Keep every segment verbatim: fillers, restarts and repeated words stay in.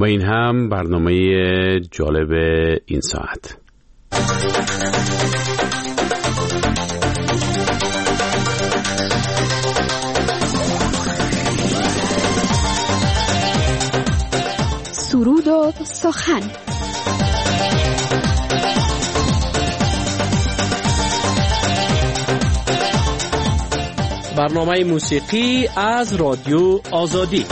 و این هم برنامه جالب این ساعت. سرود و سخن. برنامه موسیقی از رادیو آزادی.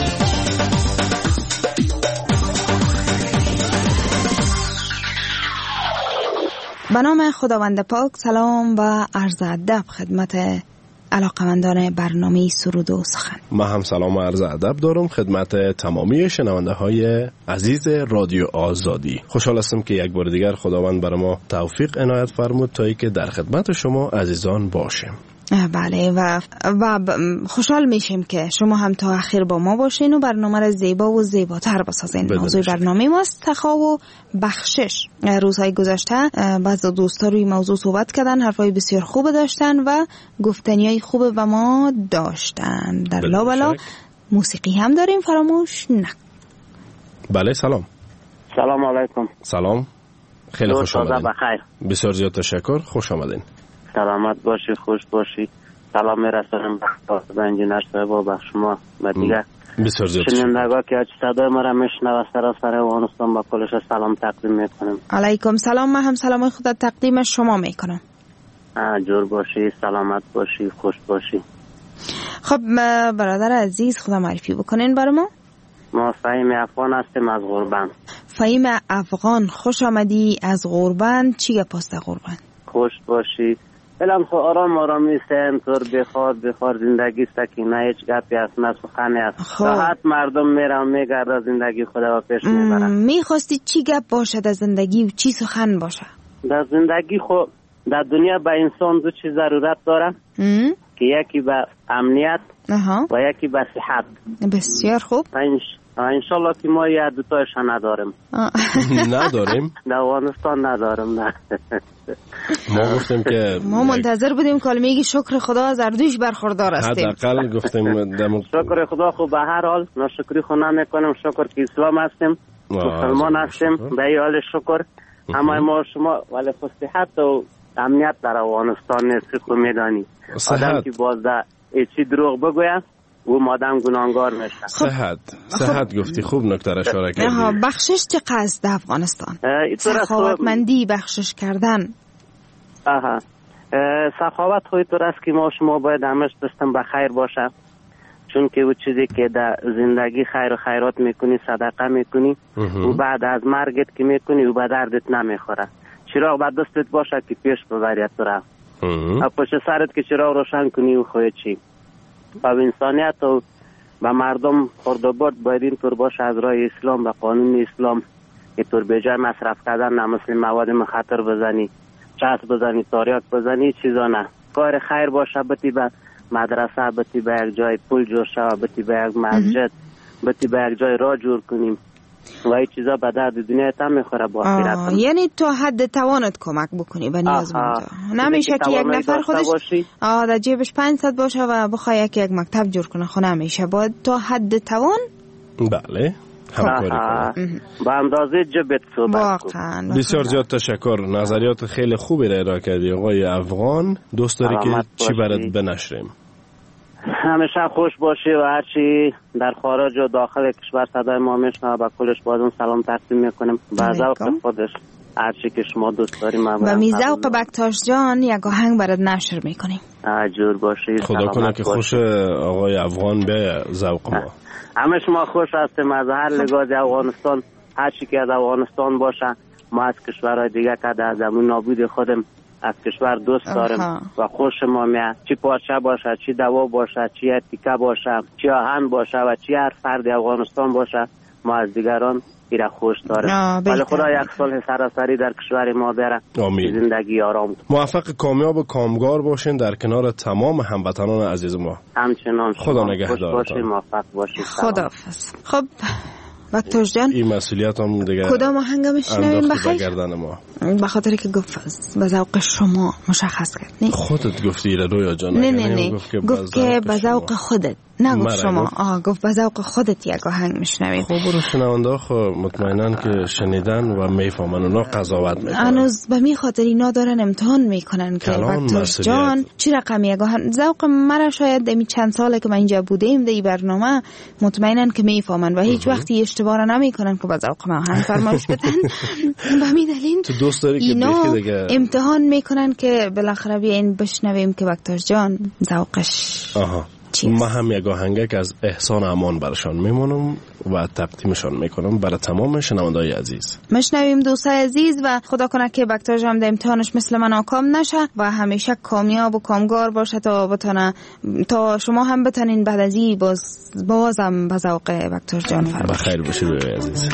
به نام خداوند پاک. سلام و عرض ادب خدمت علاقمندان برنامه سرود و سخن. من هم سلام و عرض ادب دارم خدمت تمامی شنونده های عزیز رادیو آزادی. خوشحال هستم که یک بار دیگر خداوند برای ما توفیق عنایت فرمود تا اینکه در خدمت شما عزیزان باشیم. بله و و خوشحال میشیم که شما هم تا آخر با ما باشین و برنامه را زیبا و زیباتر بسازین. موضوع برنامه ماست سخا و بخشش. روزهای گذشته بعضی دوستا روی موضوع صحبت کردن، حرفای بسیار خوب داشتن و گفتنیای خوب به ما داشتن. در لابلا موسیقی هم داریم، فراموش نه. بله سلام. سلام علیکم. سلام. خیلی خوش آمدین. بخیر. بسیار زیاد تشکر. خوش آمدین. سلامت باشی، خوش باشی. سلام میرسونم به انجینر صاحب و به شما و دیگه بسیار زیاد شنوندگان که صدای ما را میشنوند سراسر افغانستان با کلش سلام تقدیم میکنم. علیکم سلام. من هم سلام خدا تقدیم شما میکنم. جور باشی، سلامت باشی، خوش باشی. خب برادر عزیز خدا معرفی بکنین برای ما. ما فهیم افغان هستیم از غربند. فهیم افغان، خوش آمدی از غربند. چی گپاست غربند؟ خوش باشی. الان خو آرام آرام نیستن طور بخوار بخوار زندگی سکینه، هیچ گپی است نه سخنی است. راحت مردم میرن میگرده زندگی خدا و پیش میبرن. میخواستی چی گپ باشه در زندگی و چی سخن باشه؟ در زندگی خو در دنیا به انسان دو چیز ضرورت داره که یکی به امنیت اها. و یکی به صحت. بسیار خوب. انشالله که ما یه دوتایش نداریم. نداریم؟ در افغانستان نداریم. نه ما گفتیم که ما منتظر بودیم که میگی شکر خدا از اردوش برخوردار هستیم. حداقل گفتیم دم... شکر خدا خو به هر حال ناشکری خو نمیکنیم. شکر که اسلام هستیم، مسلمان هستیم، به این حال شکر. اما ما شما ولی خو صحت و امنیت در افغانستان نیست. خو میدانی آدم که بازده ایچی دروغ بگوید او مادم گناهگار میشه. صحت صحت گفتی، خوب نکته را اشاره کردی. بخشش چه قصد در افغانستان؟ سخاوتمندی، بخشش کردن. آها سخاوت خوی طور است که ما شما باید همش دستم بخیر باشه، چون که او چیزی که در زندگی خیر و خیرات میکنی، صدقه میکنی و بعد از مرگت که میکنی و به دردت نمیخوره. چراغ به دستت باشه که پیش ببرید تو را و پشت سرت که چراغ روشن کنی و خوی چی و انسانیت و به مردم خردوبارد باید این طور باشه از راه اسلام و قانون اسلام که طور به جای مصرف کردن نه مثل مواد مخدر بزنی، چسب بزنی، تاریک بزنی، چیزا نه. کار خیر باشه، بتی به مدرسه، بتی به یک جای پول جور شوه، بتی به یک مسجد، بتی به یک جای راه جور کنیم و این چیزا به درد دنیا تا میخوره با آخرت. یعنی تو حد توانت کمک بکنی به نیازمندا. نمیشه که یک نفر خودش آه در جیبش پانصد باشه و بخواد یک یک مکتب جور کنه. خو نمیشه، باید تو حد توان. بله همکاری کنه با اندازه جبت صحبت کنه. بسیار زیاد تشکر. نظریات خیلی خوبی را ارائه کردی آقای افغان. دوست داری که چی برات بنشریم؟ همیشه خوش باشی و هرچی در خارج و داخل کشور صدای ما میشنوه با کلش بازم سلام تقدیم میکنیم. با ذوق خودش هرچی که شما دوست داریم و می ذوق بکتاش جان یک آهنگ برات نشر میکنیم. جور باشی. خدا کنه که خوش آقای افغان به ذوق ما. همه شما خوش هستیم از هر لحاظ افغانستان. هرچی که از افغانستان باشه ما از کشورهای دیگه که از زمین نابود خودم از کشور دوست داریم و خوش ما میاد. چی پارچه باشه، چی دوا باشه، چی تیکه باشه، چی آهن باشه و چی هر فرد افغانستان باشه ما از دیگران ایره خوش داریم. ولی خدا یک صلح سراسری در کشور ما بیاره. آمین. زندگی آرام. موفق، کامیاب و کامگار باشین در کنار تمام هموطنان عزیز ما. همچنان. خدا نگهدارتان. موفق باشید. خداحافظ. خب بکتاش جان این مسئولیت هم دیگه کدام آهنگ میشنویم بخیر؟ ما به خاطر که گفت به ذوق شما مشخص کرد. نه خودت گفتی رویا جان. نه نه نه گفت که به ذوق خودت نگفت شما. آه گفت به ذوق خودت یک آهنگ میشنویم. خب برو شنونده خب مطمئنن که شنیدن و میفهمن اونا قضاوت میکنن. هنوز به می خاطر اینا دارن امتحان میکنن که بکتاش جان چی رقم یک آهنگ. ذوق مرا شاید دمی چند ساله که من اینجا بودیم در این برنامه مطمئنن که میفهمن و هیچ وقتی اشتباه نمیکنن که به ذوق ما آهنگ فرمایش بدن. به می دلیل تو دوست داری که دیگه امتحان میکنن که بالاخره بیاین بشنویم که بکتاش جان ذوقش. آها ما هم یک آهنگک از احسان امان برشان میمونم و تقدیمشان میکنم برای تمام شنونده‌های عزیز. مشنویم دوستای عزیز و خدا کنه که بکتاش هم در امتحانش مثل من ناکام نشه و همیشه کامیاب و کامگار باشه تا بتونه تا شما هم بتونین بعد از این باز بازم به ذوق بکتاش جان فرمایید. بخیر باشید عزیز.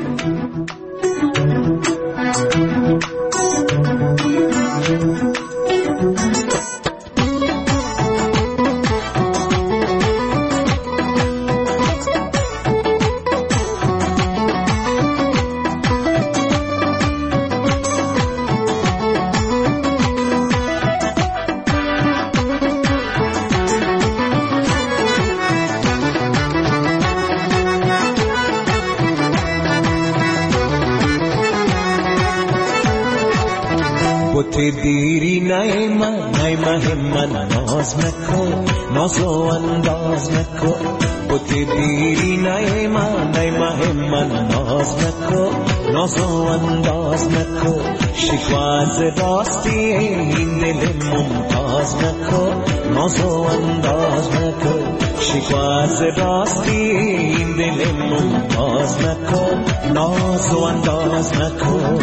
بوتی دیری نیما نیما همن ناز نکن نازو انداز نکن بوتی دیری نیما نیما همن ناز نکن نازو انداز نکن شکواز راستی این دل ممتاز نکن نازو انداز نکن شکواز راستی این دل ممتاز نکن نازو انداز نکن.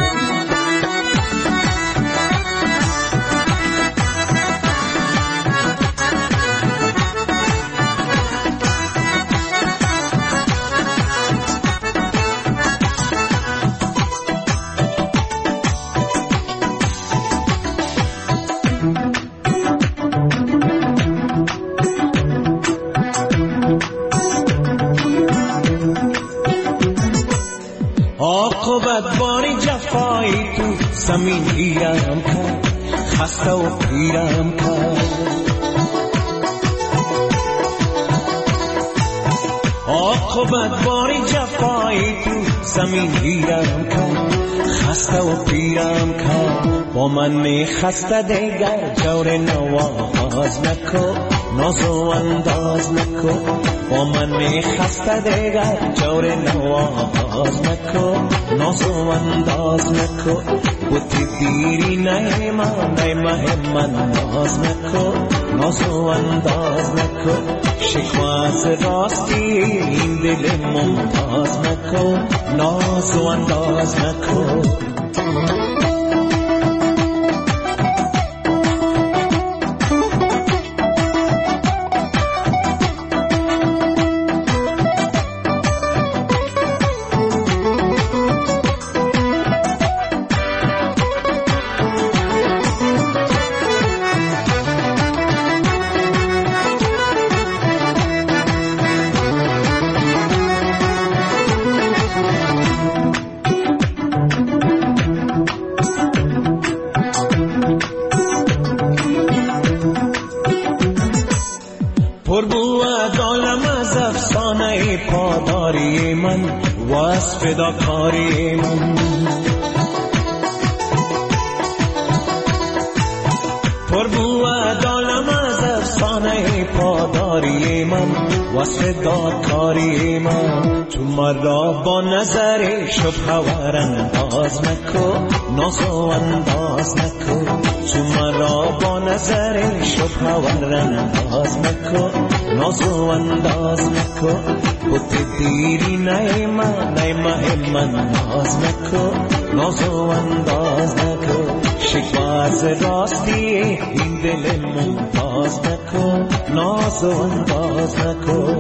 عاقبت باری جفایی تو زمین گیرم کرد خسته و پیرم کرد عاقبت باری جفایی تو زمین گیرم کرد خسته و پیرم کرد با من خسته دیگر جور نواز نکن نازو انداز نکن با من خسته دیگر جور نواز نکن نازو انداز نکن بوتی دیری نیما نیما همن ناز نکن نازو انداز نکن شکواز راستی این دل ممتاز نکن نازو انداز نکن. پاداری من واسه فداکاری من پر بود عالم از افسانه پاداری من واسه فداکاری من تو مرا با نظر شبه ور انداز نکن نازو انداز نکن تو مرا با نظر شبه ور انداز نکن نازو انداز نکن بوتی دیری نیما نیما همن ناز نکن نازو انداز نکن شکواز راستی این دل ممتاز نکن نازو انداز نکن.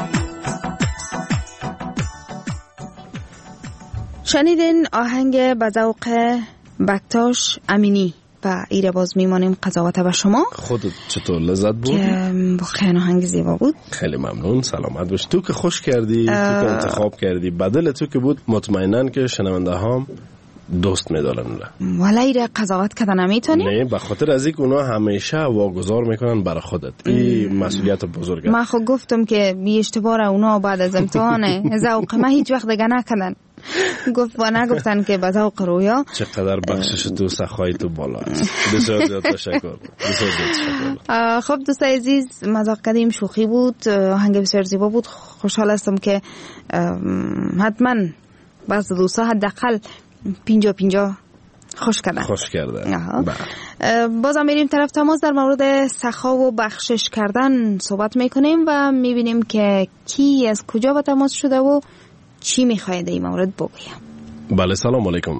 شنیدین آهنگ به ذوق بکتاش امینی و ایره باز میمانیم قضاوت به شما. خودت چطور لذت بود؟ که واقعا آهنگ زیبا بود. خیلی ممنون، سلامت باش. تو که خوش کردی، اه... تو که انتخاب کردی، بدل تو که بود مطمئنن که شنونده هم دوست میدارن. ولی را قضاوت کردن نمیتونی؟ نه، به خاطر از اینکه اونا همیشه واگذار میکنن برای خودت. این مسئولیت بزرگه. من خود گفتم که بی اشتباه اونا بعد از امتحان ذوق ما هیچ وقت دیگه نکردن. گفت و نگفتن که به ذوق رویا. چقدر بخشش تو سخای تو بالا است. بسیار زیاد تشکر. بسیار زیاد تشکر. خب دوستای عزیز، مذاق کردیم، شوخی بود، آهنگ بسیار زیبا بود. خوشحال هستم که حتما بعض دوستا حداقل پینجا پینجا خوش کردن. خوش کردن. بازم میریم طرف تماس، در مورد سخا و بخشش کردن صحبت میکنیم و میبینیم که کی از کجا با تماس شده و چی میخواید این مورد بگویم. بله، سلام علیکم.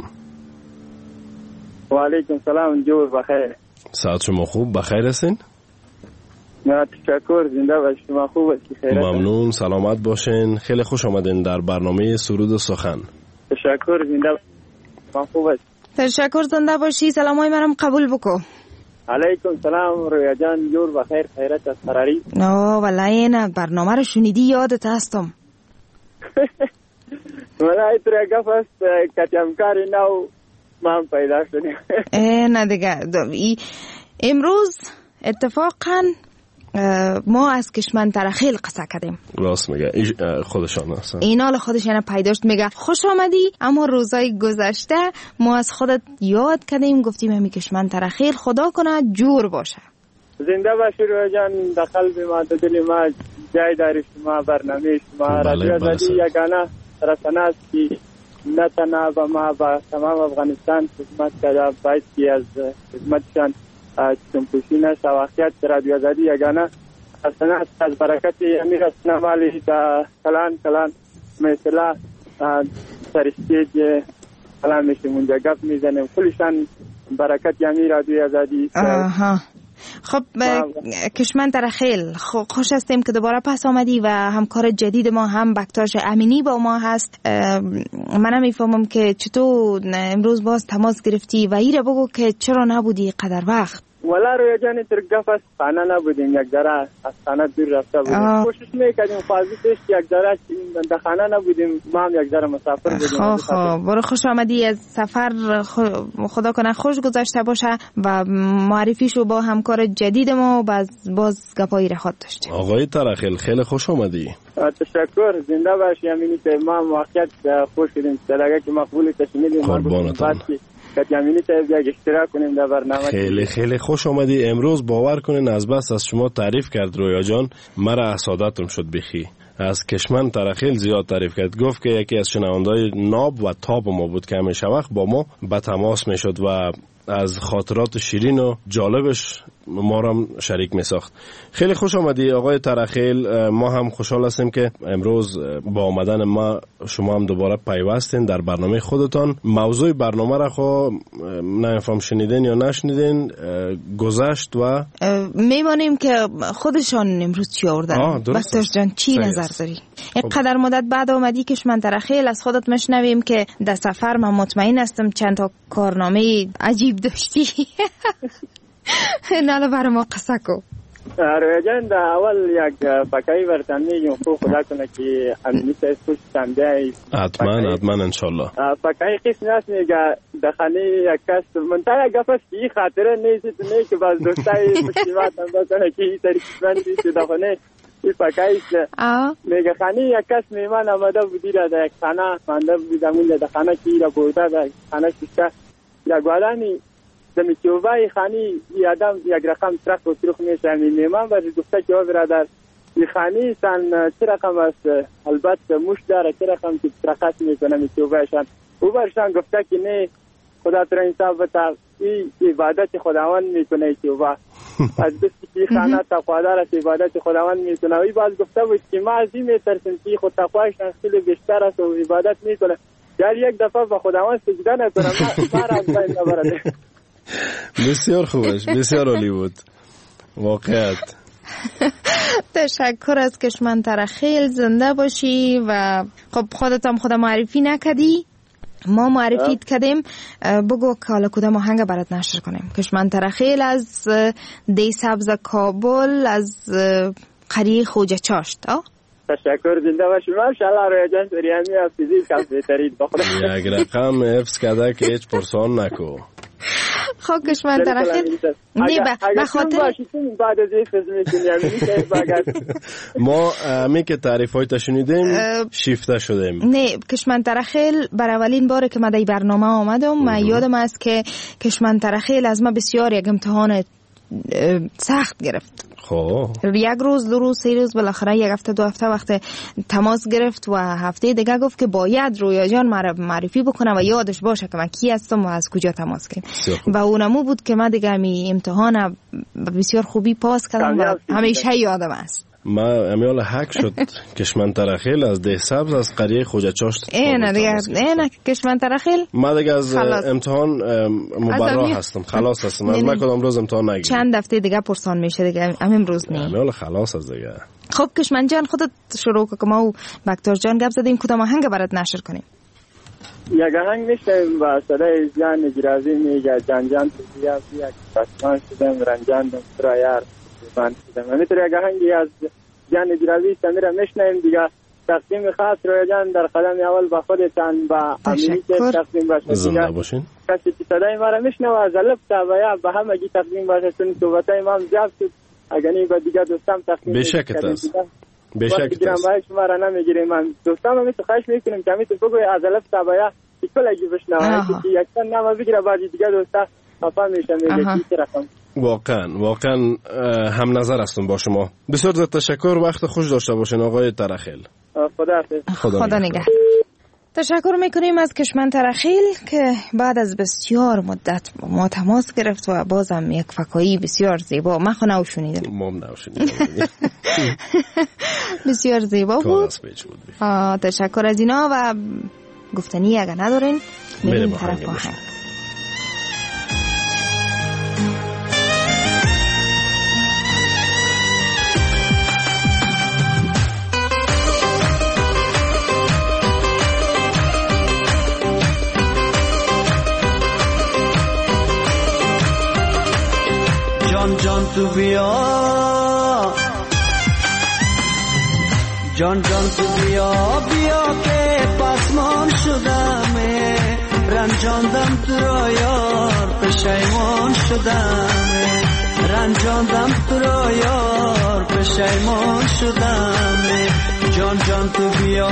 و علیکم سلام، جور بخیر. ساعت شما خوب؟ بخیر هستین؟ نه تشکر، زنده باشید. شما خوب هستید؟ خیرت. ممنون، سلامت باشین. خیلی خوش آمدین در برنامه سرود و سخن. تشکر، زنده باشید. شما خوب هستید؟ تشکر، زنده باشی. سلامای منم قبول بکو. علیکم سلام رویا جان، جور بخیر. خیرت از فراری. نه والله نه، برنامه رو شنیدی یادت هستم. والله تو را گفت است کتیمکاری نو من پیدا شدیم. نه دیگه امروز اتفاقا ما از کشمن ترخیل قصه کردیم. راست میگه، خودشان هستن. اینا خودش یعنی پیداشت. میگه خوش آمدی، اما روزای گذشته ما از خودت یاد کردیم، گفتیم همی کشمن ترخیل خدا کنه جور باشه. زنده باشی رویا جان، در قلب ما، در دل ما جای داری شما، برنامه شما. رادیو آزادی یگانه رسانه است که نه تنها به ما، با تمام افغانستان خدمت کرده. باید که از خدمتشان چنپوشین است. واقعیت رادیو آزادی یگانه رسانه است. از برکت امیر رسانه مالی در کلان کلان مثلا سرشتیج کلان میشیم اونجا گفت میزنیم. کلشان برکت امیر رادیو آزادی. آها. خب کشمن ترخیل خوش هستیم که دوباره پس آمدی و همکار جدید ما هم بکتاش امینی با ما هست. منم میفهمم که چطور امروز باز تماس گرفتی و ایره بگو که چرا نبودی قدر وقت. والا روی جانی تر گفت خانه نبودیم، یک ذره از خانه دور رفته بودیم. کوشش میکردیم فازیتش یک ذره در خانه نبودیم، ما هم یک ذره مسافر بودیم. خب برو خوش آمدی از سفر، خدا کنه خوش گذشته باشه و معرفیشو با همکار جدید ما باز باز گپایی را خود داشتیم. آقای ترخیل خیلی خوش آمدی. تشکر، زنده باشی. امینی که ما واقعیت خوش شدیم دلگه که مقبول تشمیلیم. قربانتان. کتیامینی تا یک اشتراک کنیم در برنامه. خیلی خیلی خوش آمدی. امروز باور کنین از بس از شما تعریف کرد رویا جان، مرا حسادتم شد بخی. از کشمن ترخیل زیاد تعریف کرد. گفت که یکی از شنونده‌های ناب و تاب ما بود که همیشه وقت با ما به تماس میشد و از خاطرات شیرین و جالبش ما را هم شریک می ساخت. خیلی خوش آمدی آقای ترخیل. ما هم خوشحال هستیم که امروز با آمدن ما شما هم دوباره پیوستین در برنامه خودتان. موضوع برنامه را خو نمیفهم شنیدین یا نشنیدین، گذشت و میمانیم که خودشان امروز چی آوردن. بکتاش جان چی نظر داری؟ اینقدر مدت بعد آمدی کشمن ترخیل، از خودت مشنویم که در سفر من مطمئن هستم چند تا کارنامه عجیب داشتی. نه برای ما قصه کو. رویا جان در اول یک پکایی برتن میگیم خوب خدا کنه که امینی تا اسکوش تنده حتما حتما انشالله. پکایی قسم هست میگه دخلی یک کس منطقه گفت است که این خاطره نیست نه که باز دوستای مسلمات هم بکنه که این طریق من بیشت دخونه این پکایی است. میگه خانی یک کس میمان آمده بودی را در یک خانه مانده بودی اونجا در خانه که را برده در خانه شیشته یک والانی دمی چوبای خانی ای آدم یک رقم ترخ و ترخ میشه. میمان برای گفته که او برادر این خانی سن چه رقم است، البته مش داره چه رقم که ترخت میکنه می چوبایشان. او برشان گفته که نه خدا تر انصاف بتا، این عبادت خداوند میکنه چوبا. از دستی که خانه تقوادار است عبادت خداوند میکنه. او باز گفته بود که ما از این میترسیم که خود تقوایشان خیلی بیشتر است و عبادت میکنه. گر یک دفعه به خداوند سجده نکنه ما را از بین نبرده. بسیار خوبش، بسیار عالی بود واقعیت. تشکر از کشمن ترخیل، زنده باشی. و خب خودت هم خدا معرفی نکدی، ما معرفیت کردیم. بگو که حالا کدام آهنگ برات نشر کنیم. کشمن ترخیل از دی سبز کابل، از قریه خوجه چاشت. تشکر زنده باشی. ماشاءالله رویا جان سریامی فیزیک هم بهترین بخدا. یک رقم حفظ کرده که هیچ پرسان نکو. خب کشمن ترخیل نه به خاطر بعد از این فیلم میکنیم ما می که تعریف های تشنیدیم شیفته شدیم. نه کشمن ترخیل بر اولین باره که من در برنامه آمدم من یادم است که کشمن ترخیل از ما بسیار یک امتحان سخت گرفت. خب یک روز دو روز سه روز بالاخره یک هفته دو هفته وقت تماس گرفت و هفته دیگه گفت که باید رویا جان معرفی بکنه و یادش باشه که من کی هستم و از کجا تماس گرفتم و اونمو بود که من دیگه می امتحان بسیار خوبی پاس کردم و همیشه یادم است. ما امیال حق شد کشمن ترخیل از ده سبز از قریه خوجه چاشت. اینه دیگه اینه کشمن ترخیل ما دیگه از امتحان مبرا هستم خلاص هستم از من کدام روز امتحان نگیرم. چند هفته دیگه پرسان میشه دیگه امروز نه امیال خلاص از دیگه. خب کشمن جان خودت شروع که ما و بکتور جان گپ زدیم کدام آهنگ برات نشر کنیم؟ یک آهنگ میشنیم با صدای جان گرازی میگه جان جان تو بیا بیا پاسمان شدم رنجاندم تو یار من شدم. همینطور یک آهنگی از جان گرازی سمیره میشنیم دیگه. تقدیم خاص رویا جان در قدم اول با خودتان با امینی که تقدیم باشه. زنده باشین. کسی که صدای ما را میشنوه از الف تا بیا به همگی تقدیم باشه چون صحبتای ما هم زیاد شد. اگرنی با دیگه دوستام تقدیم بشکت است. بشکت است. ما شما را نمیگیریم. من دوستام هم خواهش میکنیم که همیشه بگوی از الف تا بیا کلگی بشنوه که یک تن نام بگیره بعد دیگه دوستا خفا میشن میگه کی رقم. واقعا واقعا هم نظر هستم با شما. بسیار زیاد تشکر. وقت خوش داشته باشین آقای ترخیل. خدا حافظ. خدا, خدا نگهدار. تشکر میکنیم از کشمن ترخیل که بعد از بسیار مدت ما تماس گرفت و بازم یک فکایی بسیار زیبا من خو نوشونیدم مام نوشونیدم بسیار زیبا بود. تشکر از اینا و گفتنی اگه ندارین میریم طرف آهنگ. جان جان تو بیا جان جان تو بیا بیا که پاسمان شدمه رنجاندم تو را یار پشیمان شدمه رنجاندم تو را یار پشیمان شدمه جان جان تو بیا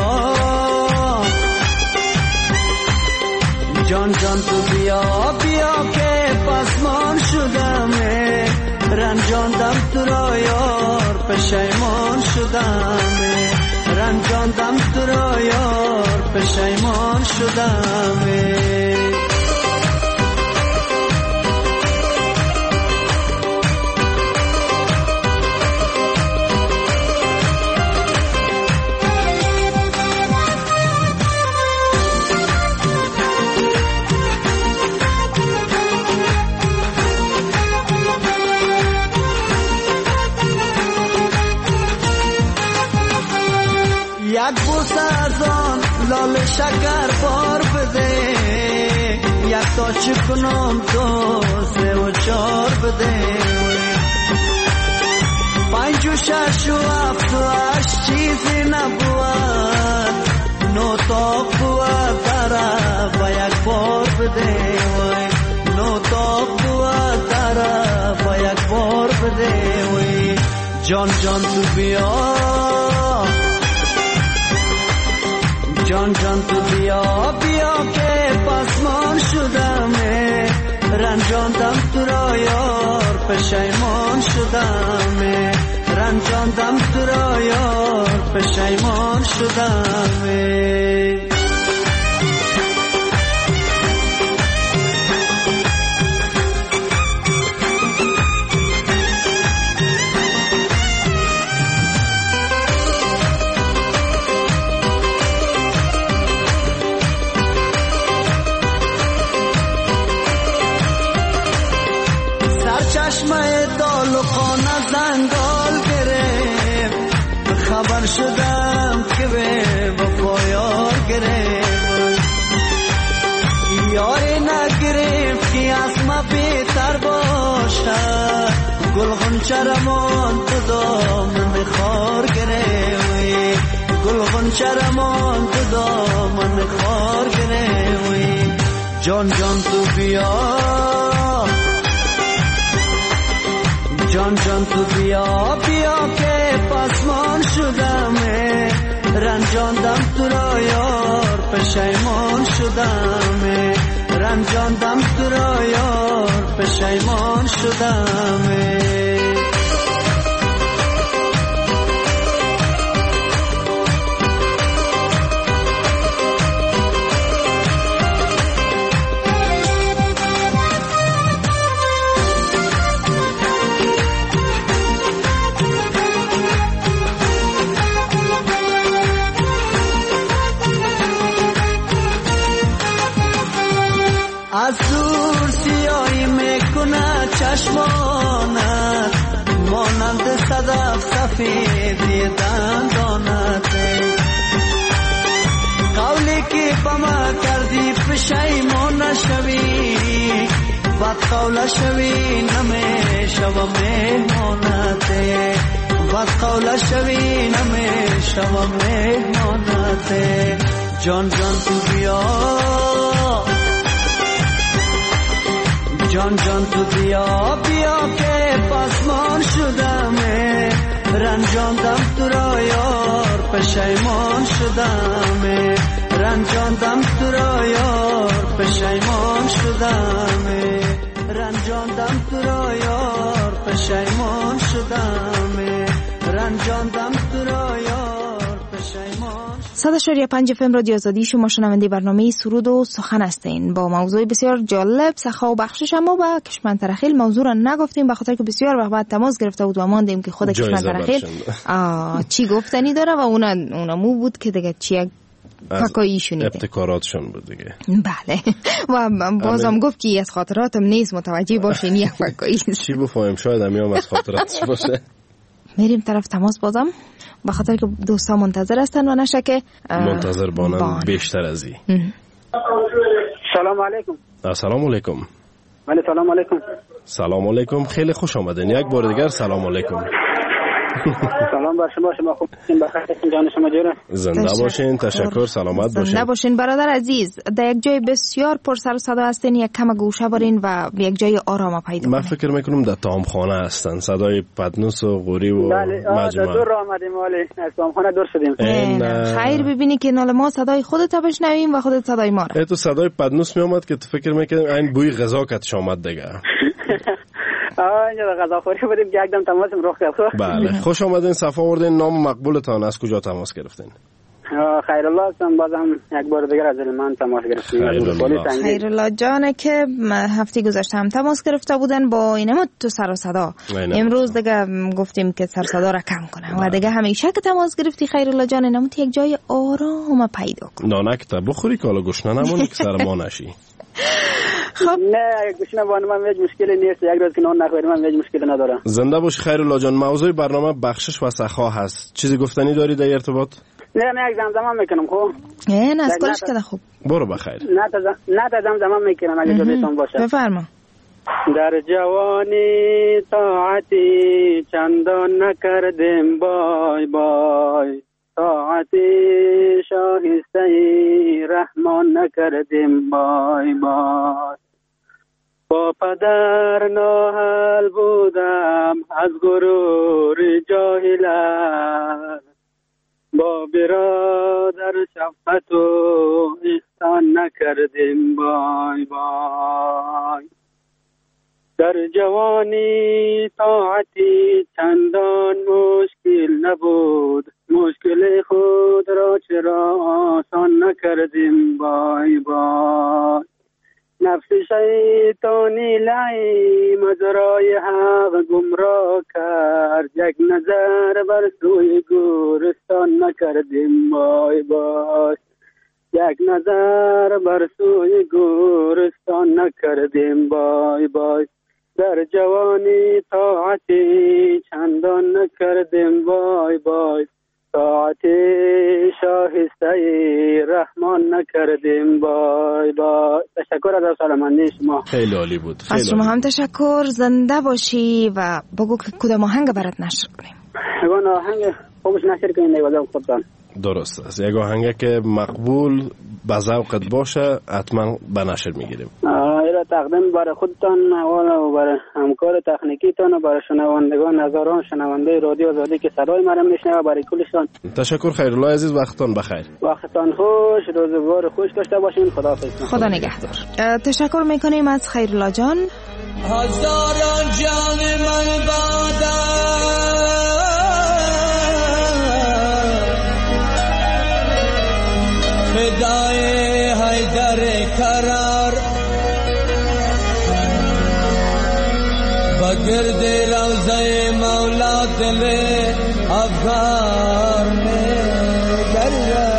جان جان تو بیا بیا که پاسمان شدمه رنجاندم تو را یار پشیمان شدمه رنجاندم تو را یار پشیمان شدمه یک بوسه از آن لال شکر بار بده یک تا چکنم دو سه و چار بده پنج و شش و هفت و هشت چیزی نبود نو تا بود طرف و یک بار بده نو تا بود طرف و یک بار بده جان جان تو بیا جان جان تو بیا بیا که پاسمان شدمه رنجاندم تو را یار پشیمان شدمه رنجاندم تو را یار پشیمان شدمه چشمه دال و خانه زنگال گرفت خبر شدم که به وفا یار گرفت یاری نگرفت که از ما بهتر باشد گل غنچه رمان تو دامن خار گرفت جان شرمان تو دامن خار گرفتی جان جان تو بیا جان جان تو بیا بیا که پاسمان شدم رنجاندم تو را یار پشیمان شدم رنجاندم تو را یار پشیمان شدم از دور سیاهی میکنه چشمانت مانند صدف سفیدی دندانت قولی که با ما کردی پشیمان نشوی بد قول شوی نمیشوم مهمانت بد قول شوی نمیشوم مهمانت جان جان تو بیا جان جان تو بیا بیا که پاسمان شدم رنجاندم تو را یار پشیمان شدم رنجاندم تو را یار پشیمان شدم رنجاندم تو را یار پشیمان شدم رنجاندم تو را یار پشیمان صد و شش پنج اف ام رادیو آزادی، شما شنونده برنامه سرود و سخن هستین با موضوع بسیار جالب سخا و بخشش. اما با کشمن ترخیل موضوع را نگفتیم به خاطر که بسیار وقت بعد تماس گرفته بود و ماندیم که خود کشمن ترخیل چی گفتنی داره و اونا اونا مو بود که دیگه چی فکایی شنیده ابتکاراتشون بود دیگه. بله و بازم گفت که از خاطراتم نیست متوجه باشین یک فکایی چی بفهمیم شاید همیام از خاطراتش باشه. میریم طرف تماس بازم به خاطر که دوستا منتظر هستن و نشه که منتظر بانن بان. بیشتر از این. سلام علیکم. سلام علیکم. ولی سلام علیکم. سلام علیکم، خیلی خوش آمدین. یک بار دیگر سلام علیکم. سلام بر شما، شما خوب هستین؟ بخیر جان شما جوره؟ زنده باشین، تشکر، سلامت باشین. زنده باشین برادر عزیز. در یک جای بسیار پر سر و صدا هستین، یک کم گوشه برین و یک جای آرام پیدا کنین. من فکر میکنم در طعامخانه هستن، صدای پدنوس و غوری و مجمع. دور آمدیم ولی از طعامخانه دور شدیم. خیر ببینی که نال ما صدای خودت بشنویم و خودت صدای ما را. تو صدای پدنوس می اومد که تو فکر میکنی این بوی غذا کتش آمد دیگه. آه اینجا غذاخوری بودیم که یکدم تماسم رخ کرد. بله خوش آمدین، صفا آوردین. نام مقبولتان از کجا تماس گرفتین؟ خیرالله هستم، بازم یک بار دیگر از من تماس گرفتیم. خیرالله خیرالله جانه که هفته گذشته هم تماس گرفته بودن با اینم تو سر و صدا. امروز دیگه گفتیم که سر صدا را کم کنه و دیگه همیشه که تماس گرفتی خیرالله جان اینم یک جای آرام پیدا کن. نانک تا بخوری که حالا گشنه نمونی که سر ما نشی. خب نه گوشنا وان من هیچ مشکلی نیست، یک روز که نان نخوریم من هیچ مشکلی ندارم. زنده باش خیرالله جان. موضوع برنامه بخشش و سخا هست، چیزی گفتنی داری در ارتباط؟ نه نه یک زمزمه میکنم. خب نه نه از کلش که خوب برو بخیر. نه تا نه تا زمزمه میکنم اگه جلوتون باشه. بفرما. در جوانی طاعتی چندان نکردیم بای بای، طاعتی شایسته رحمان نکردیم بای بای. با پدر ناهل بودم از غرور جاهلت، با برادر شفقت و احسان نکردیم بای بای. در جوانی طاعتی چندان مشکل نبود، مشکل خود را چرا آسان نکردیم بای بای. نفس شیطانی لعیم از راه حق گمراه کرد، یک نظر بر سوی گورستان نکردیم بای بای. یک نظر بر سوی گورستان نکردیم بای بای. در جوانی طاعتی چندان نکردیم بای بای، طاعتی شایسته رحمان نکردیم بای بای. تشکر از سلامتی شما، خیلی عالی بود. از شما هم تشکر. زنده باشی و بگو که کدام آهنگ برات نشر کنیم. اون آهنگ خوبش نشر کنیم دیگه خودتان. درست است. یک آهنگ که مقبول به ذوقت باشه حتما به نشر میگیریم. ایرا تقدیم برای خودتان و برای همکار تکنیکیتان و برای شنوندگان هزاران شنونده رادیو آزادی که صدای مرا میشنوه، برای کلشان تشکر. خیرالله عزیز، وقتتان بخیر. وقتتان خوش، روزگار خوش داشته باشین. خداحافظ. خدا نگهدار. تشکر میکنیم از خیرالله جان. هزاران جان من بادم فدای حیدر کرار بگرد روضه مولا دل افغان میں گرد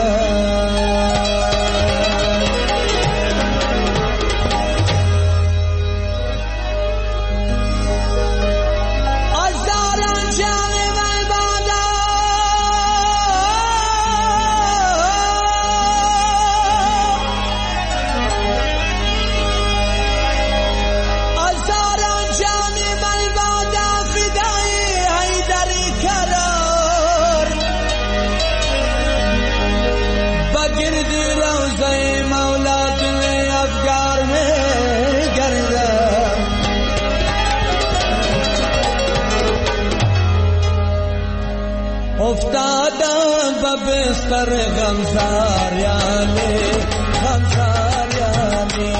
افتادم به بستر غمزار یعنی غمزار یعنی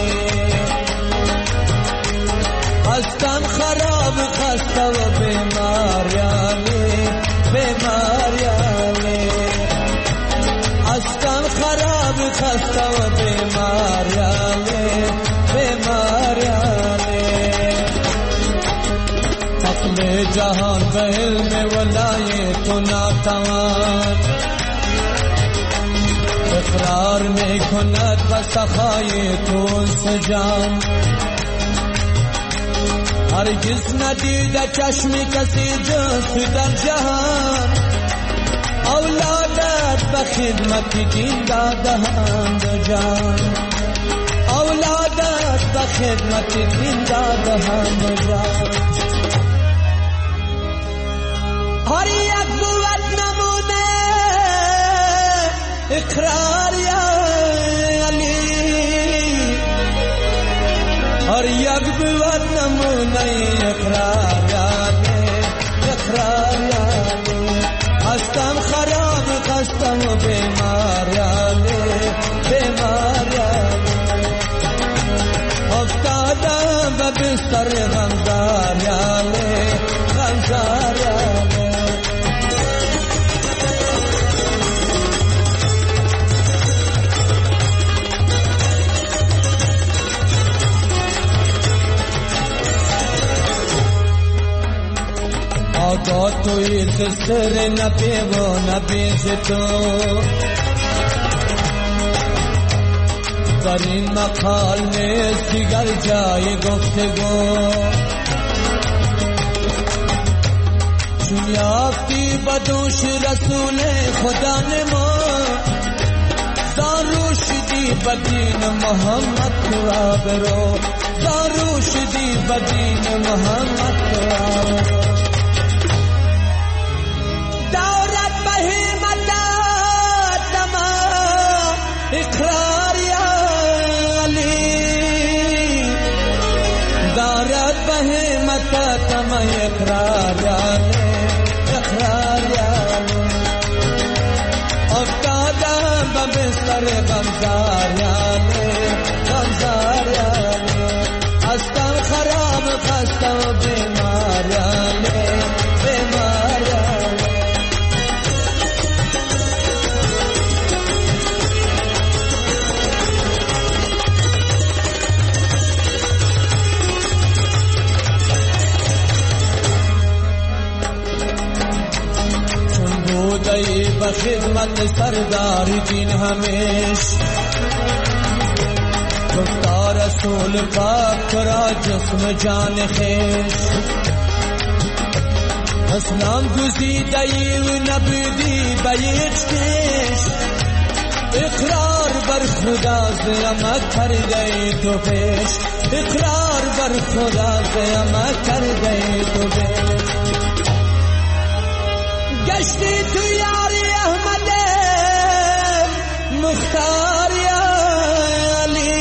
هستم خراب خسته و بیمار یعنی بیمار یعنی هستم خراب خسته و بیمار یعنی بیمار یعنی عقل جهان به علم ولایت و ناتوان اقرار می کند و سخای تو سجان هرگز ندیده چشمی کسی جز در جهان اولادت به خدمت دین دادهاند جان اولادت به خدمت دین دادهاند جان هر یک بود نمونه اقرار یا علی هر یک بود نمونه اقرار یا علی اقرار یا علی هستم خراب خستم و بیمار یا علی بیمار یا علی افتادم به بستر غمزار یا علی غمزار یا علی آقا توی سر نبی و نبی تو در این مقال نیست دیگر جای گفتگو چون یافتی بدوش رسول خدا نما دارو شدی بدین محمد تو آبرو دارو شدی بدین محمد تو آبرو اقرار یا علی دارد بهمت تم اقرار یا علی اقرار یا علی افتادم به بستر غمزار یا علی غمزار یا علی هستم خراب خسته و بیمار یا علی بیمار یا علی بودی به خدمت سردار دین همیش گفتا رسول پاک کرا جسم جان خیش اسلام گزیدی و نبودی به هیچ کش اقرار بر خدا زیامت کرده تو پیش اقرار بر خدا زیامت کرده تو پیش گشتی تو یاری احمده مختار علی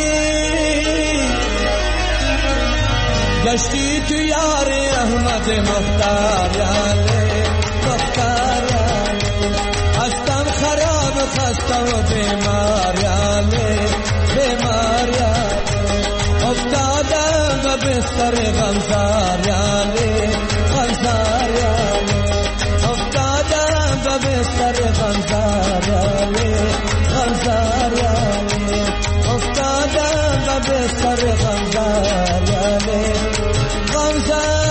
گشتی تو یار احمد مختار علی مختار علی هستم خراب خسته و بیمار علی بیمار علی افتادم به بستر غمزار علی غمزار علی افتادم به بستر غمزار علی غمزار علی افتادم به بستر غمزار علی غمزار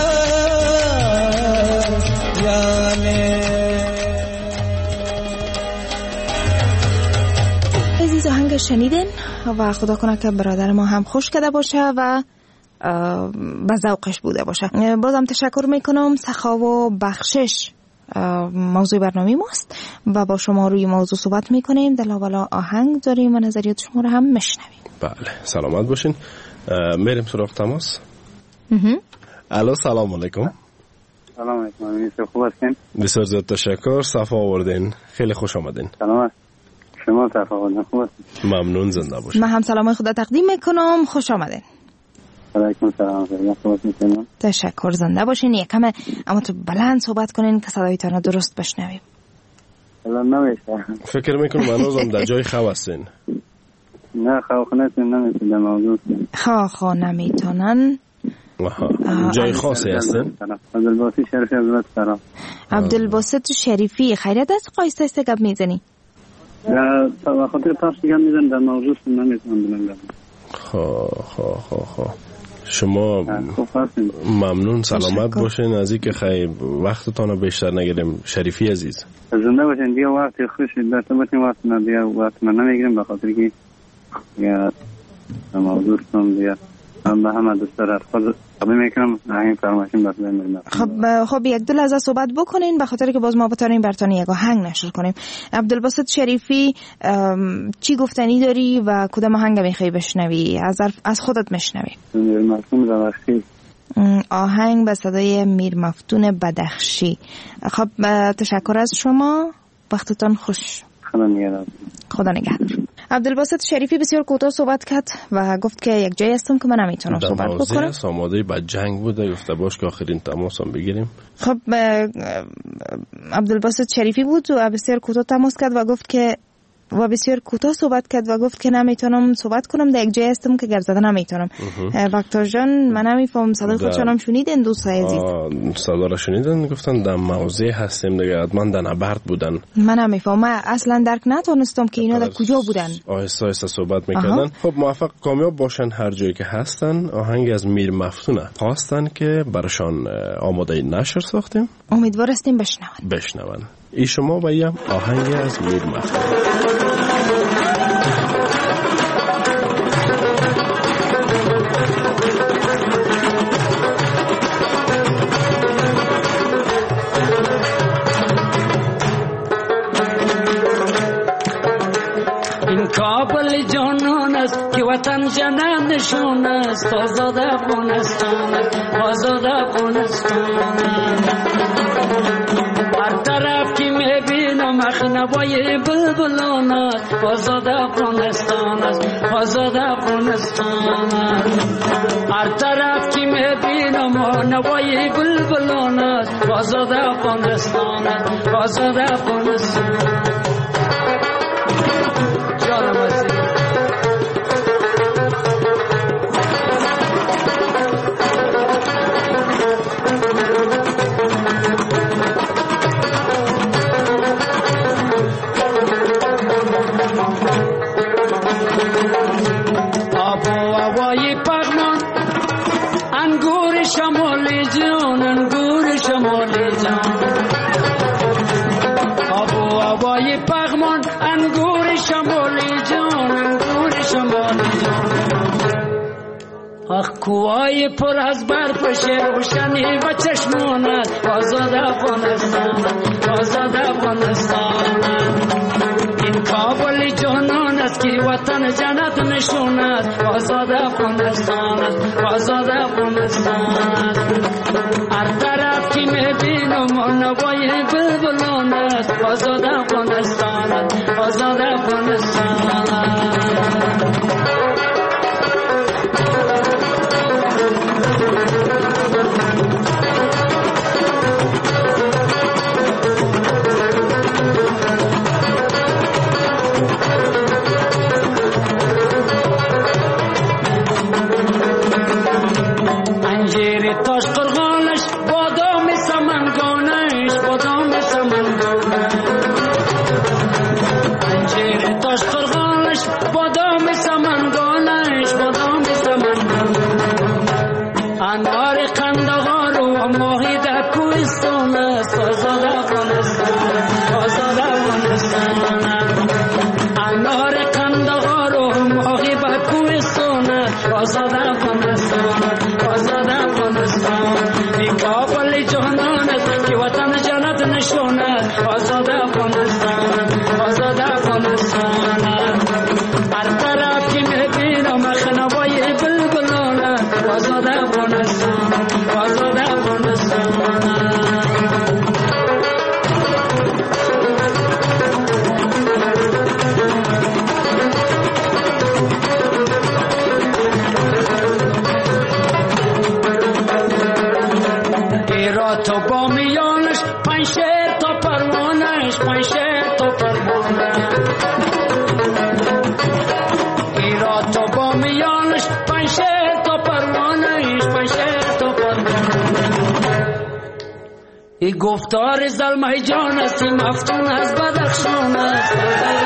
علی. عزیز آهنگ شنیدین و خدا کنه که برادر ما هم خوش کرده باشه و به ذوقش بوده باشه. بازم تشکر میکنم. سخا و بخشش موضوع برنامه ماست و با شما روی موضوع صحبت میکنیم. دلابلا آهنگ داریم و نظریات شما رو هم میشنویم. بله سلامت باشین. میریم سراغ تماس. الو سلام علیکم. سلام علیکم. خوب هستین؟ بسیار زیاد تشکر. صفا آوردین. خیلی خوش آمدین. سلام. شما صفا آوردین. خوب هستین؟ ممنون. زنده باشین. من هم سلام خدا تقدیم میکنم. خوش آمدین. علیکم سلام. صحبت میکنم. تشکر. زنده باشین. یکم اما تو بلند صحبت کنین که صدایتان درست بشنویم. الان نمیشه. فکر میکنم هنوزم در جای خو هستین. نه خو نمیتونن نمیتونن موضوع. خو خو نمیتونن. جای خاصی هستن؟ عبدالباسط شریفی از ولایت سرام. عبدالباسط شریفی خیریت است؟ قایسته است گپ میزنی؟ نه به خاطر تاس گپ میزنم در موضوع نمیتونم بلنگم. خب خب خب خب شما ممنون. سلامت باشین. از اینکه خیلی وقتتان رو بیشتر نگیریم. شریفی عزیز زنده باشین. دیگه وقت خوشی داشته باشین. وقت نه دیگه وقت من نمیگیریم به خاطر که یا موضوع سم دیگه هم به همه دوست دارد. خود قبل میکنم آهنگ فرمایشیم بس بمیریم. خب خب یک دو لحظه صحبت بکنین به خاطر که باز ما بتونیم براتون یک آهنگ نشر کنیم. عبدالباسط شریفی چی گفتنی داری و کدام آهنگ میخوای بشنوی؟ از از خودت میشنوی. میر مفتون بدخشی. آهنگ به صدای میر مفتون بدخشی. خب تشکر از شما. وقتتون خوش. خدا نگهدار. خدا نگهدار. عبدالباسط شریفی بسیار کوتاه صحبت کرد و گفت که یک جایی هستم که من نمیتونم صحبت بکنم. آماده با جنگ بوده. گفته باش که آخرین تماس هم بگیریم. خب عبدالباسط شریفی بود و بسیار کوتاه تماس کرد و گفت که و بسیار کوتاه صحبت کرد و گفت که نمیتونم صحبت کنم. در یک جایی هستم که گرزده نمیتونم. وقتا جان من نمیفهم صدای خودشانم شنیدن دوستای عزیز؟ صدا را شنیدن. گفتن در موضع هستیم دیگه. حتما در نبرد بودن. من نمیفهم. من اصلا درک نتونستم که اینا در کجا بودن. آهسته آهسته صحبت میکردن. خب موفق کامیاب باشن هر جایی که هستن. آهنگ از میر مفتونه خواستن که برشان آماده نشر ساختیم. امیدوار هستیم بشنون. بشنون. ای شما و یم آهنگ از میر مفتون. این کابل جانان است که وطن جنت نشان است. آزاد افغانستان است. آزاد افغانستان است. هر طرف که میبینم اخنوای بلبلان است. آزاد افغانستان است. آزاد افغانستان است. هر طرف که میبینم اخنوای بلبلان است. آزاد افغانستان است. آزاد افغانستان. جانم عزیز. شمالی جان انگور شمالی جان آب و هوای پغمان انگور شمالی جان انگور شمالی جان آخ کوهای پر از برف روشنی و چشمانت آزاد افغانستان آزاد افغانستان این کابل جانان است که وطن جنت نشوند آزاد افغانستان آزاد افغانستان هر طرف که میبینم نوای بلبلان است آزاد افغانستان آزاد افغانستان انجیر تاش قرغانش بادام سمنگانش بادام سمنگانش انجیر تاش قرغانش بادام سمنگانش بادام سمنگانش انار قندغار و ماهی در کوهستان است آزاد افغانستان آزاد افغانستان انار قندغار و ماهی بر کوهستان آزاد افغانستان آزاد افغانستان این کابل جهان است که وطن جنت نشان است آزاد افغانستان آزاد افغانستان هر طرف که میبینم خنوای بلبلان آزاد افغانستان آزاد افغانستان تو با میانش پنج شهر تا پروانش پنج شهر تا پروانش ایرا تو با میانش پنج شهر تا پروانش پنج شهر تا پروانش ای گفتار زلمه جان است مفتون از بدخشان است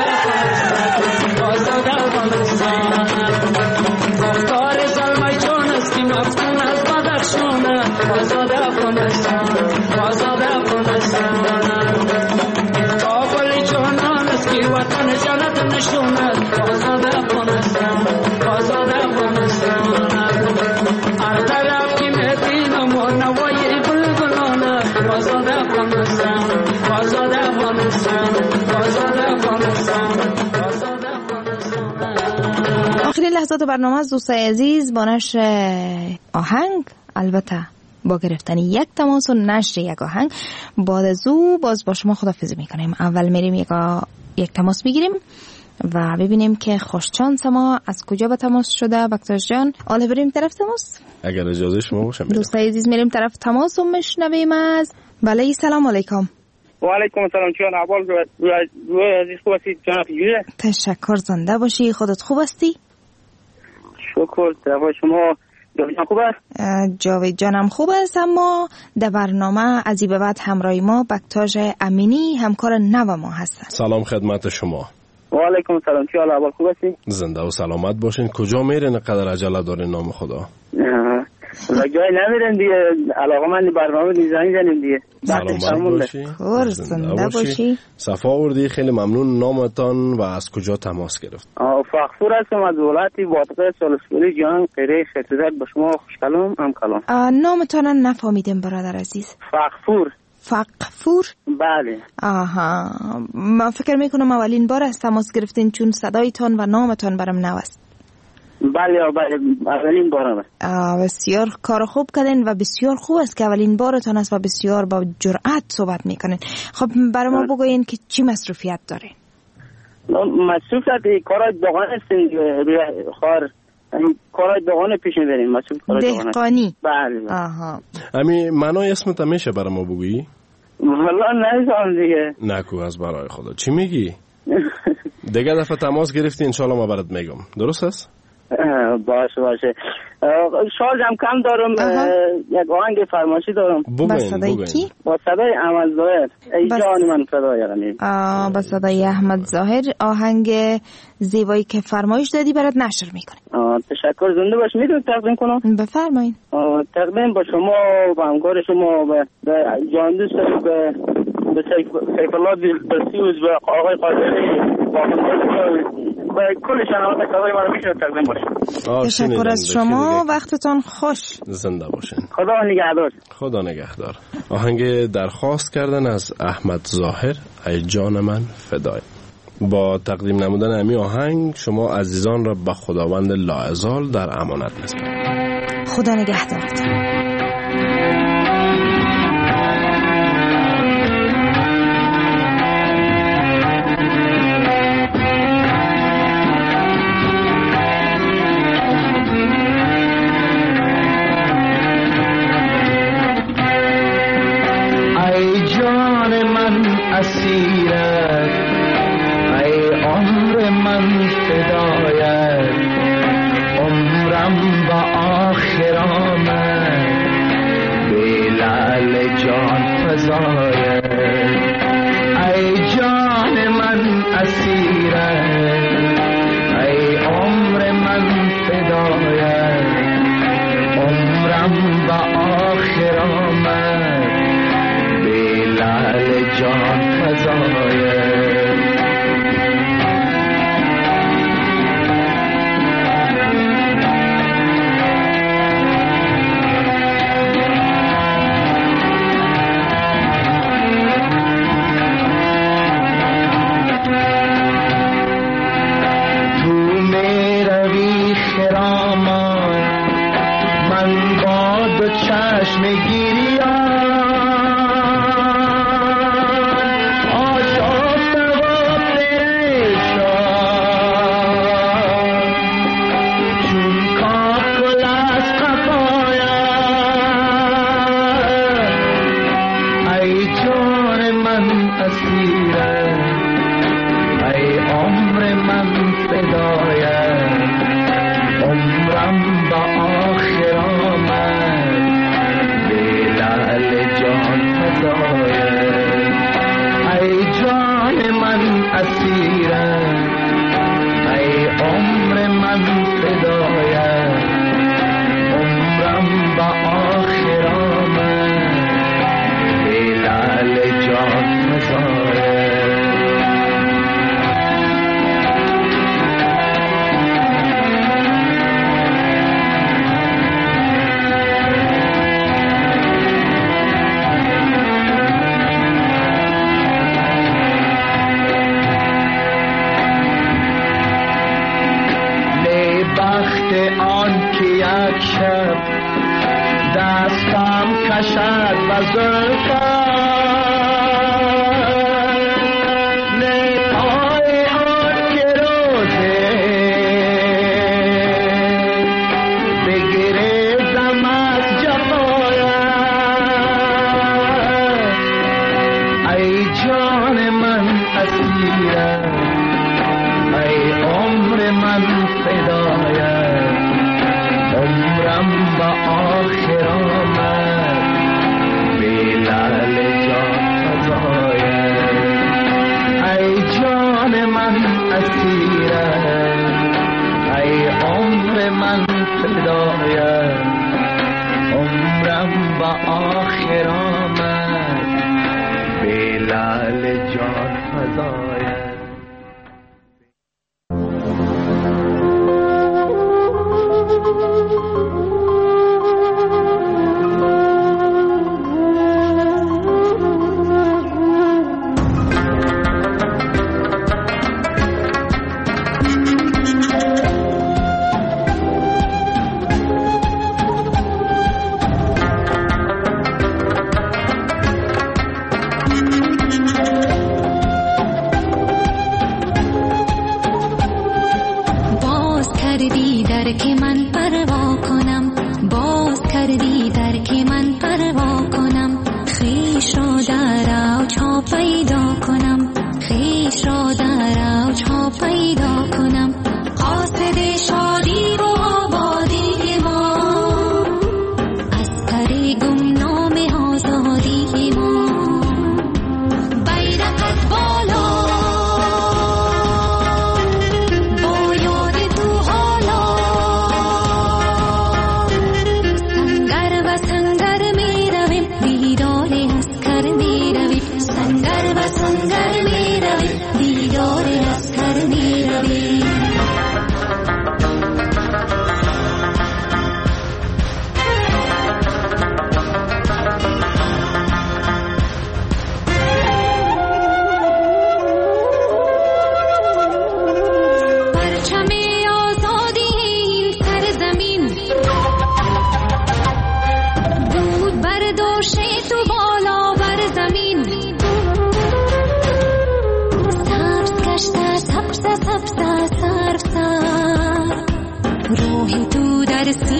آزاد افغانستان گفتار زلمه جان است مفتون از بدخشان آزاد افغانستان آزاد افغانستان کابل جهان است که وطن جنت نشان است آزاد افغانستان آزاد افغانستان هر طرف که میبینم و نوای بلبلان آزاد افغانستان آزاد افغانستان آزاد افغانستان آزاد افغانستان. آخرین لحظات برنامه از دوستای عزیز با نشر آهنگ، البته با گرفتن یک تماس و نشر یک آهنگ. بعد از او باز با شما خداحافظی میکنیم. اول میریم یک, آ... یک تماس میگیریم و ببینیم که خوشچانس ما از کجا به تماس شده. بکتاش جان حالا بریم طرف تماس اگر اجازه شما باشه. دوستای عزیز میریم طرف تماس و میشنویم از بله. سلام علیکم. و علیکم السلام. چون احوال رو عزیز خوب هستید جناب جویه؟ تشکر، زنده باشی. خودت خوب هستی؟ شکر. طرف شما جاوید خوب است؟ جاوید جانم خوب است، اما در برنامه از این به بعد همراه ما بکتاژ امینی همکار نو ما هستند. سلام خدمت شما. و علیکم السلام. چی حال احوال خوب هستی؟ زنده و سلامت باشین. کجا میرین قدر عجله دارین نام خدا؟ جای نمیرن دیگه، علاقه من برنامه دیزاین زنیم دیگه. سلامت باشی. خور زنده باشی. صفا آوردی. خیلی ممنون. نامتان و از کجا تماس گرفت؟ فخفور هستم از ولایت باطقه سالسپوری جان قیره خطیزت. با شما خوش کلام هم کلام. نامتان نفهمیدم برادر عزیز. فخفور. فخفور؟ بله. آها، من فکر میکنم اولین بار از تماس گرفتین چون صدایتان و نامتان برام نو است. بله بله اولین بارم است. بسیار کار خوب کردین و بسیار خوب است که اولین بارتان است و بسیار با جرأت صحبت میکنین. خب برای ما بگوین که چی مصروفیت دارین؟ مصروفیت کارای دهقانی هستین خار کارای دهقانی پیش میبرین. مصروف کارای دهقانی. بله. آها. امی منای اسمت میشه برای ما بگویی؟ والله نمی‌دونم دیگه. نکو از برای خدا. چی میگی؟ دیگه دفعه تماس گرفتی انشالله ما برات میگم. درست است؟ باشه باشه. شارژم کم دارم. یک آهنگ فرمایشی دارم. با صدای کی؟ با صدای احمد ظاهر. ای جان من فدای یعنی. آه با صدای احمد ظاهر آهنگ زیبایی که فرمایش دادی برات نشر میکنه. آه تشکر. زنده باش. میدونم تقدیم کنم؟ بفرمایید. تقدیم با شما و همکار شما به جان دوست به به سیف الله دلسوز و آقای قادری و کل شنوندگان صدای ما رو میشه تقدیم باشه. تشکر از شما. وقتتان خوش. زنده باشین. خدا نگهدار. خدا نگهدار. آهنگ درخواست کردن از احمد ظاهر ای جان من فدای. با تقدیم نمودن امی آهنگ شما عزیزان را به خداوند لاازال در امانت می‌سپارم. خدا نگهدارتان. اسیرت ای عمر اسیرم ای عمر من فدایت عمرم و آخر آمد به لعل جان فزایت چشم گیریان آشفته و پریشان چون کاکل از قفایم ای جان من اسیرم ای عمر من فدایت عمرم با آخر آمد ای جان من اسیرم ای عمر من فدایت عمرم با آخر آمد به لعل جان فزایت آن که یک شب دستم کشد و زلفم نه پای آن که روزه بگریزم از جفایم ای جان من اسیرم ای عمر من فدایت عمرم با آخر آمد به لعل جان فزایت ای جان من اسیرم ای عمر من فدایت عمرم با آخر آمد به لعل جان فزایت روح تو در